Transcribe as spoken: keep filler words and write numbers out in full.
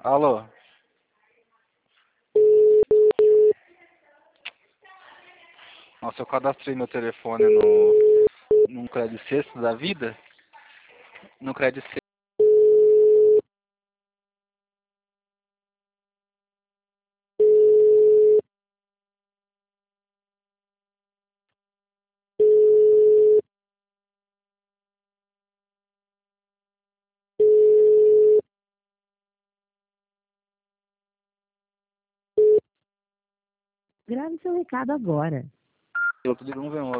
Alô? Nossa, eu cadastrei meu telefone no num Credit Sexto da vida. No Credit Sexto. Grave seu recado agora. Eu tô ligando um